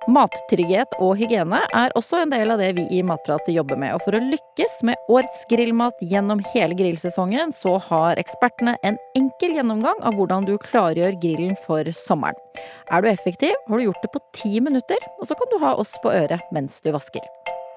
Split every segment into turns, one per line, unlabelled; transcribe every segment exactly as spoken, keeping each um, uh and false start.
Mattrygghet og hygiene er også en del av det vi i Matprat jobber med. Og for å lykkes med årets grillmat gjennom hele grillsesongen, så har ekspertene en enkel gjennomgang av hvordan du klargjør grillen for sommeren. Er du effektiv, har du gjort det på ti minutter, og så kan du ha oss på øret mens du vasker.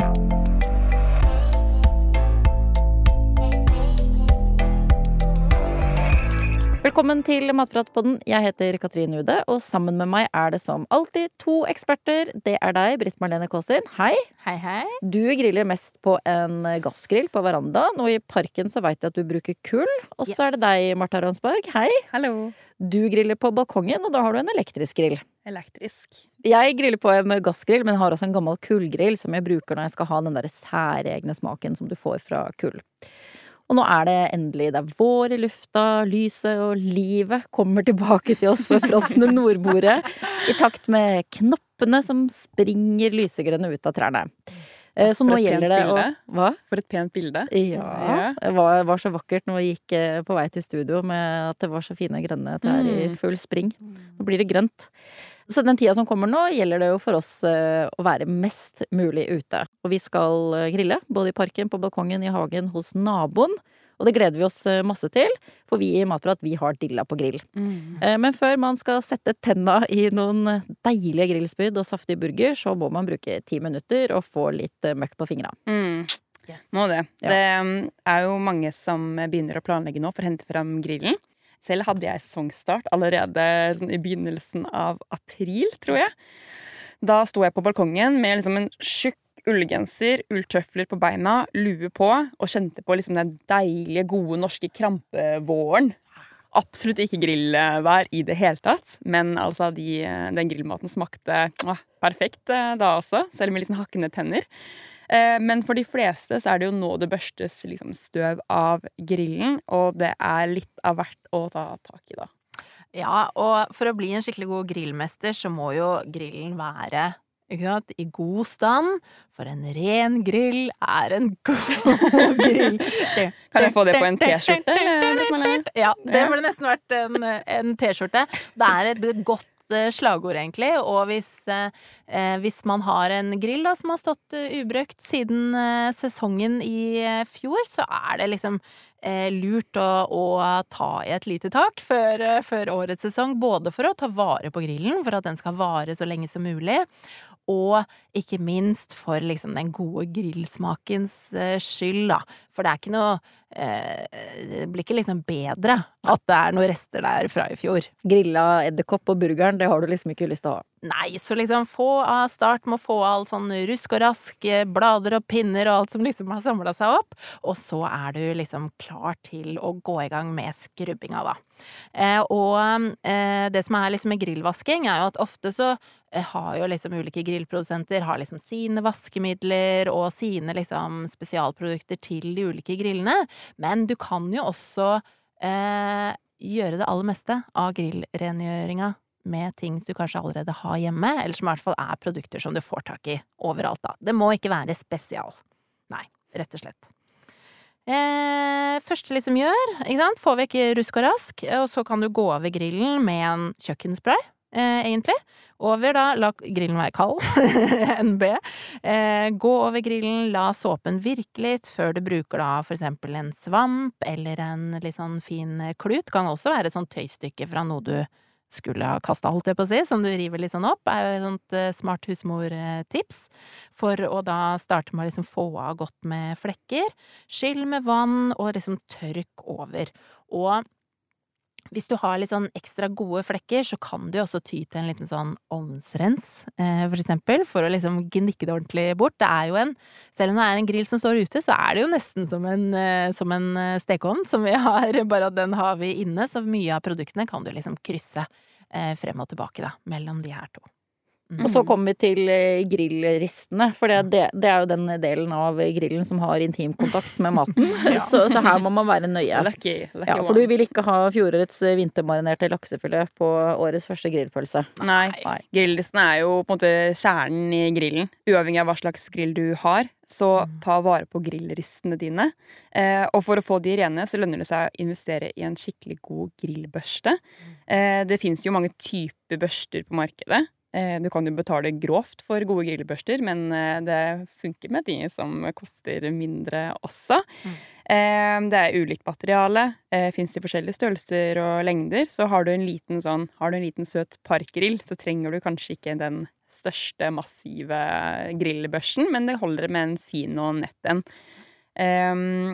Velkommen til Matpratpodden. Jeg heter Katrine Ude, og sammen med meg er det som alltid to eksperter. Det er deg, Britt Marlene Kåsin. Hei.
Hei, hei.
Du griller mest på en gassgrill på verandaen, og i parken så vet jeg at du bruker kull. Og så yes. er det deg, Martha Ransborg. Hei.
Hallo.
Du griller på balkongen, og da har du en elektrisk grill.
Elektrisk.
Jeg griller på en gassgrill, men har også en gammel kullgrill som jeg bruker når jeg skal ha den der særegne smaken som du får fra kull. Og nå er det endelig, det er vår i lufta, lyset og livet kommer tilbake til oss på frosne nordbordet, i takt med knoppene som springer lysegrønne ut av trærne. Så nå gjelder det å... Hva?
For et pent bilde.
Ja, det var, var så vakkert når vi gikk på vei til studio med at det var så fine grønne trær i full spring. Nå blir det grønt. Så den tida som kommer nå, gjelder det jo for oss å være mest mulig ute. Og vi skal grille, både i parken, på balkongen, i hagen, hos naboen. Og det gleder vi oss masse til, for vi i Matprat, vi har dilla på grill. Mm. Men før man skal sette tenna i noen deilige grillspyd og saftig burger, så må man bruke ti minutter og få litt møkk på fingrene.
Mm. Yes. Må det. Ja. Det er jo mange som begynner å planlegge nå for å hente frem grillen. Selv hadde jeg sesongstart allerede sånn, i begynnelsen av april, tror jeg. Da sto jeg på balkongen med liksom, en tjukk ullgenser, ulltøfler på beina, lue på, og kjente på liksom, den deilige, gode norske krampevåren. Absolutt ikke grillvær i det hele tatt, men altså, de, den grillmaten smakte å, perfekt da også, selv med liksom, hakkende tenner. Men for de fleste så er det jo nå det børstes liksom, støv av grillen, og det er litt av hvert å ta tak i da.
Ja, og for å bli en skikkelig god grillmester så må jo grillen være ikke sant, i god stand, for en ren grill er en god grill.
Kan jeg få det på en t-skjorte?
Ja, det burde nesten vært en, en t-skjorte. Det er et godt slagord egentlig, og hvis, eh, hvis man har en grill da, som har stått uh, ubrøkt siden uh, sesongen i uh, fjor, så er det liksom eh, lurt å, å ta i et lite tak før, uh, før årets sesong, både for å ta vare på grillen, for at den skal vare så lenge som mulig, og ikke minst for liksom, den gode grillsmakens uh, skyld da, for det er ikke noe eh, det blir ikke liksom bedre at det er noen rester der fra i fjor.
Grilla edderkopp på burgeren, det har du liksom ikke lyst til å ha.
Nei, så liksom få av start med å få all sånn rusk og rask, blader og pinner og alt som liksom har samlet seg opp, og så er du liksom klar til å gå i gang med skrubbinga da. Eh, og eh, det som er liksom med grillvasking er jo at ofte så eh, har jo liksom ulike grillprodusenter har liksom sine vaskemidler og sine liksom spesialprodukter til de ulike grillene, men du kan jo også eh, gjøre det aller meste av grillrengjøringa med ting du kanskje allerede har hjemme, eller som i hvert fall er produkter som du får tak i overalt da. Det må ikke være spesial. Nei, rett og slett. Eh, første liksom gjør, ikke sant? Få vekk rusk og rask, og så kan du gå over grillen med en kjøkkenspray, eh, egentlig. Over da, la grillen være kald, N B. Eh, gå over grillen, la såpen virke litt, før du bruker da for eksempel en svamp, eller en litt sånn fin klut. Kan også være et sånt tøystykke fra noe du skulle ha kastet, holdt jeg på å si, som du river litt sånn opp, er jo et sånt uh, smart husmor-tips, for å da starte med å liksom få av godt med flekker, skyll med vann, og liksom tørk over. Og hvis du har litt sånn ekstra gode flekker, så kan du også ty til en liten sånn ovnsrens, eh, for eksempel, for å liksom gnikke det ordentlig bort. Det er jo en, selv om det er en grill som står ute, så er det jo nesten som en, eh, som en stekeovn som vi har, bare at den har vi inne, så mye av produktene kan du liksom krysse eh, frem og tilbake da, mellom de her to.
Mm. Og så kommer vi til grillristene, for det, det, det er jo den delen av grillen som har intimkontakt med maten. Ja. så, så her må man være nøye.
Lucky, lucky
ja, for du vil ikke ha fjorårets vintermarinerte laksefilet på årets første grillpølse.
Nei, Nei. Grillristene er jo på en måte kjernen i grillen. Uavhengig av hva slags grill du har, så ta vare på grillristene dine. Eh, og for å få de rene, så lønner det seg å investere i en skikkelig god grillbørste. Eh, det finnes jo mange typer børster på markedet. Eh, du kan jo betale grovt for gode grillbørster, men eh, det funker med de som koster mindre også. Mm. Eh, det er ulikt materiale, eh, finnes i forskjellige størrelser og lengder, så har du en liten sånn, har du en liten søt parkgrill, så trenger du kanskje ikke den største massive grillbørsten, men det holder med en fin og nett en. Um,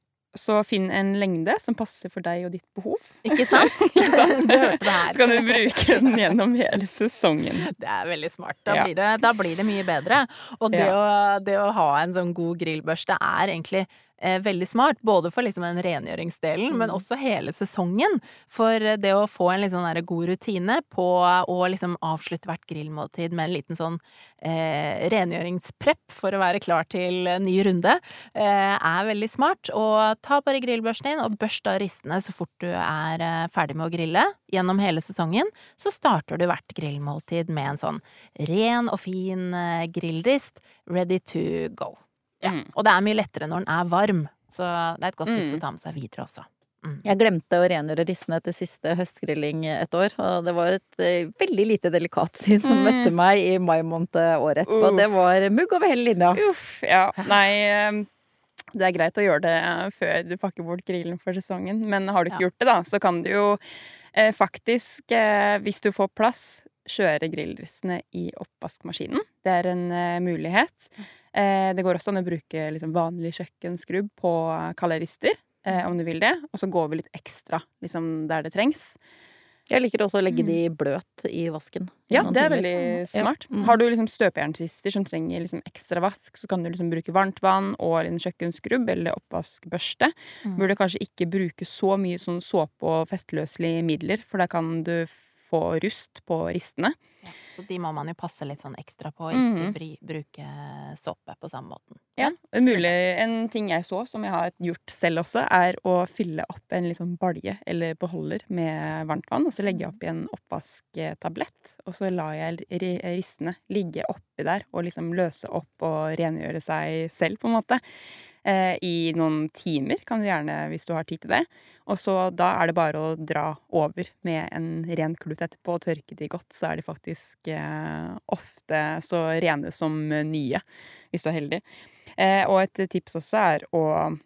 så finn en lengde som passer for deg og ditt behov.
Ikke sant? Ikke sant? Du hørte det her.
Så kan du bruke den gjennom hele sesongen.
Det er veldig smart. Da, ja. blir, det, da blir det mye bedre. Og det, ja. å, det å ha en sånn god grillbørste er egentlig eh, veldig smart. Både for liksom den rengjøringsdelen, mm. men også hele sesongen. For det å få en liksom der god rutine på å liksom avslutte hvert grillmåltid med en liten sånn eh, rengjøringsprepp for å være klar til ny runde, eh, er veldig smart. Og ta bare grillbørsten din og børst av ristene så fort du er eh, ferdig med å grille gjennom hele sesongen. Så starter du hvert grillmåltid med en sånn ren og fin eh, grillrist ready to go. Ja. Mm. Og det er mye lettere når den er varm, så det er et godt tips mm. å ta med seg videre også. Mm.
Jeg glemte å rengjøre ristene etter siste høstgrilling et år, og det var et uh, veldig lite delikat syn som mm. møtte meg i mai måned året etterpå. Uh. Det var mugg over hele linja.
Uff, ja. Nei, det er greit å gjøre det før du pakker bort grillen for sesongen, men har du ikke ja. gjort det da, så kan du jo eh, faktisk, eh, hvis du får plass, kjøre grillristene i oppvaskmaskinen. Det er en eh, mulighet. Eh, det går også an å bruke liksom, vanlig kjøkkenskrubb på kalde rister, eh, om du vil det, og så går vi litt ekstra liksom, der det trengs.
Jeg liker også å legge de bløt i vasken. I
ja, det er veldig smart.
Ja. Mm.
Har du liksom støpejernsrister som trenger liksom ekstra vask, så kan du liksom bruke varmt vann og en kjøkkenskrubb eller oppvaskbørste. Mm. Burde kanskje ikke bruke så mye sånn såpe og festløselige midler, for da kan du få rust på ristene.
Ja, så de må man jo passe litt sånn ekstra på, ikke bry, bruke såpe på samme måten.
Ja, mulig. En ting jeg så, som jeg har gjort selv også, er å fylle opp en liksom balje eller beholder med varmt vann, og så legger jeg opp i en oppvasktablett, og så lar jeg ristene ligge oppi der, og liksom løse opp og rengjøre seg selv, på en måte. Eh, I noen timer, kan du gjerne, hvis du har tid til det. Og så da er det bare å dra over med en ren klut etterpå og tørke de godt, så er de faktisk eh, ofte så rene som nye, hvis du er heldig. Eh, og et tips også er å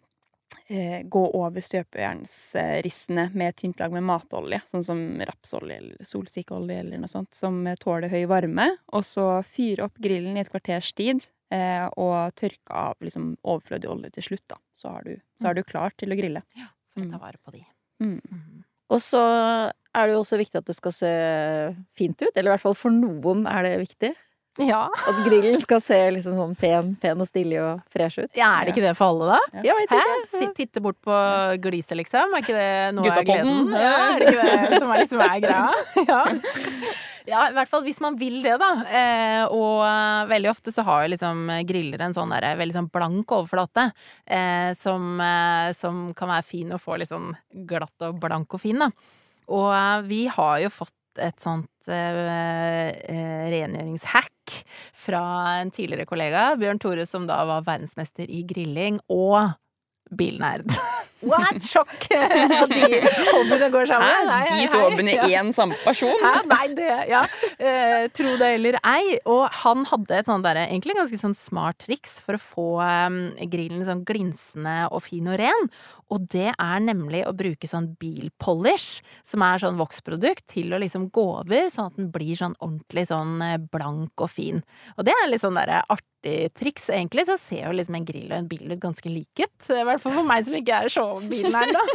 eh, gå over støpejernsristene med tynt lag med matolje, sånn som rapsolje eller solsikkeolje eller noe sånt, som tåler høy varme, og så fyre opp grillen i et kvarters tid, eh, og tørke av liksom, overflødig olje til slutt, da. Så er du, så er du klar til å grille.
Ja. For å ta vare på de.
Mm. Mm. Og så er det jo også viktig at det skal se fint ut, eller i hvert fall for noen er det viktig.
Ja.
At grillen skal se liksom sånn pen, pen og stilig og fresh ut.
Ja, er det ikke det for alle da?
Ja, jeg vet ikke.
Hæ? Titte bort på gliset liksom, er ikke det noe av gleden? Ja, er det ikke det som er liksom er greia? Ja. Ja, i hvert fall hvis man vil det da, eh, og veldig ofte så har jo liksom griller en sånn der veldig sånn blank overflate, eh, som, eh, som kan være fin å få litt sånn glatt og blank og fin da. Og eh, vi har jo fått et sånt eh, eh, rengjøringshack fra en tidligere kollega, Bjørn Tore, som da var verdensmester i grilling og bilnerd. What? Sjokk! At de hobbyene går sammen.
Hæ? De to hobbyene i én samme person?
Hæ? Nei, det, ja. Eh, tro det eller ei. Og han hadde et sånt der, egentlig ganske sånn smart triks for å få um, grillen sånn glinsende og fin og ren. Og det er nemlig å bruke sånn bilpolish, som er sånn voksprodukt, til å liksom gå over, sånn at den blir sånn ordentlig sånn blank og fin. Og det er litt sånn der artig triks. Egentlig så ser jo liksom en grill og en bil ut ganske like ut. I hvert fall for meg som ikke er så bilen her da.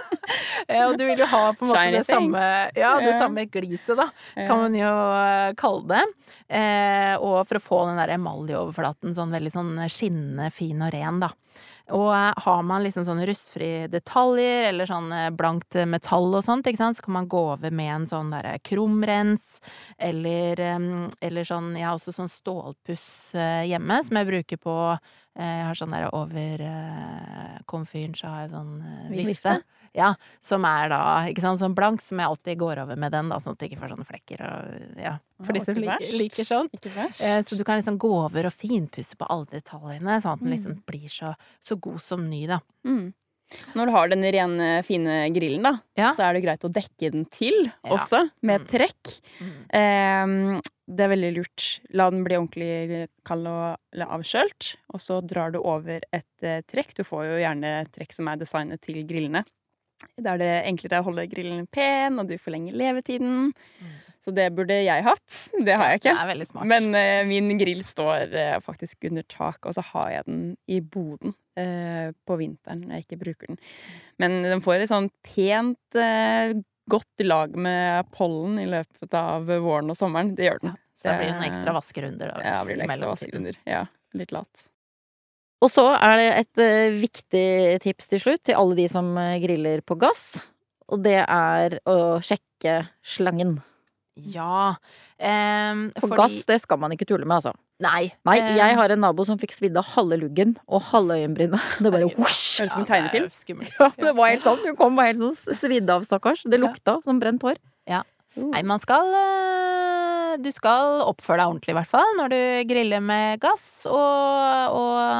Og du vil jo ha på en måte det samme, ja, det yeah. samme gliset da, kan man jo kalle det. Eh, og for å få den der emaljeoverflaten sånn veldig sånn skinnende, fin og ren da. Og har man liksom sånne rustfrie detaljer, eller sånn blankt metall og sånt, ikke sant, så kan man gå over med en sånn der krumrens, eller, eller sånn, jeg har også sånn stålpuss hjemme, som jeg bruker på, jeg har sånn der over komfyren, så har jeg sånn vifte. Ja, som er da, ikke sant, sånn blank, som jeg alltid går over med den da, sånn at du ikke får sånne flekker og, ja, for de som liker, liker sånn. Eh, så du kan liksom gå over og finpusse på alle detaljene, sånn at den liksom blir så, så god som ny da.
Mm. Når du har den rene, fine grillen, da,
Ja.
så er det greit å dekke den til
Ja.
også, med
Mm.
trekk.
Mm.
Eh, det er veldig lurt. La den bli ordentlig kald og eller avkjølt, og så drar du over et eh, trekk. Du får jo gjerne trekk som er designet til grillene. Da er det enklere å holde grillen pen, og du forlenger levetiden.
Mm.
Så det burde jeg hatt. Det har jeg
Det
ikke.
er veldig smart.
Men eh, min grill står eh, faktisk under tak, og så har jeg den i boden eh, på vinteren når jeg ikke bruker den. Men den får et sånn pent, eh, godt lag med pollen i løpet av våren og sommeren. Det gjør den.
Så da blir det noen ekstra vaskerunder. Da,
Ja, blir det
i
ekstra
mellomtiden.
vaskerunder. Ja, litt lat.
Og så er det et eh, viktig tips til slutt til alle de som eh, griller på gass. Og det er å sjekke slangen.
Ja. ehm,
For
fordi-
gass, det skal man ikke tulle med, altså.
Nei.
Nei,
eh,
jeg har en nabo som fikk svidd av halve luggen og halve øyenbrynet. Det bare
Herregud.
whoosh!
Høres ut som en
ja, det er
tegnefilm.
skummelt.
Ja, det var helt sånn. Hun kom bare helt sånn svidd av, stakkars. Det lukta som brent hår.
Nei, man skal eh, Du skal oppføre deg ordentlig, i hvert fall, når du griller med gass, og,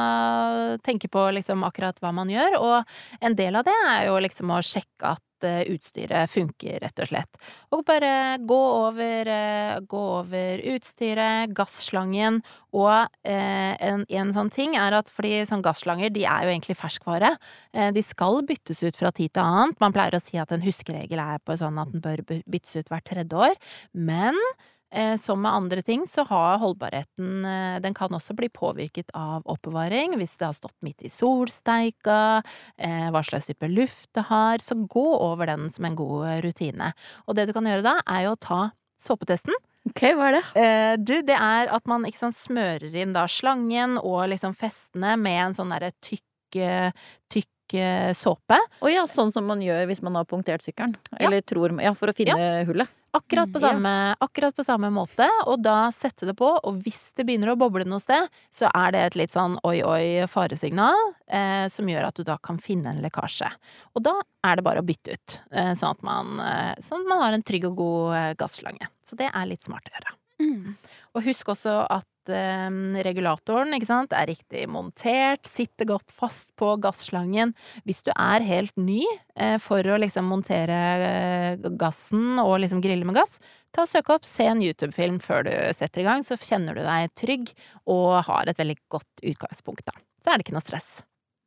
og tenke på liksom akkurat hva man gjør. Og en del av det er jo liksom å sjekke at eh, utstyret funker, rett og slett. Og bare gå over, eh, gå over utstyret, gasslangen, og eh, en, en sånn ting er at fordi sånn gasslanger, de er jo egentlig ferskvare. Eh, de skal byttes ut fra tid til annet. Man pleier å si at en huskeregel er på sånn at den bør byttes ut hvert tredje år. Men eh, som med andre ting så har holdbarheten eh, den kan også bli påvirket av oppbevaring. Hvis det har stått midt i solsteika, eh, hva slags type luft det har, så gå over den som en god rutine. Og det du kan gjøre da, er jo å ta såpetesten.
Ok, hva er det?
Eh, du, det er at man ikke sant, smører inn da slangen og liksom festene med en sånn derre tykk, eh, tykk eh, såpe.
Å ja, sånn som man gjør hvis man har punktert sykkelen.
Ja.
Eller tror Ja, for å finne hullet.
Akkurat på,
Mm, ja.
samme, akkurat på samme måte, og da sette det på, og hvis det begynner å boble noe sted, så er det et litt sånn oi-oi faresignal, eh, som gjør at du da kan finne en lekkasje. Og da er det bare å bytte ut, eh, sånn, at man, eh, sånn at man har en trygg og god eh, gasslange. Så det er litt smart å gjøre.
Mm.
Og husk også at eh, regulatoren, ikke sant, er riktig montert, sitter godt fast på gasslangen. Hvis du er helt ny eh, for å liksom montere eh, gassen og liksom grille med gass, ta og søk opp, se en YouTube-film før du setter i gang, så kjenner du deg trygg og har et veldig godt utgangspunkt da. Så er det ikke noe stress.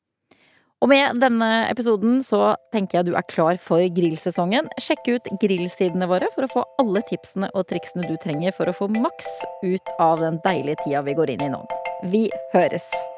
Og med denne episoden så tenker jeg du er klar for grillsesongen. Sjekk ut grillsidene våre for å få alle tipsene og triksene du trenger for å få maks ut av den deilige tida vi går inn i nå. Vi høres!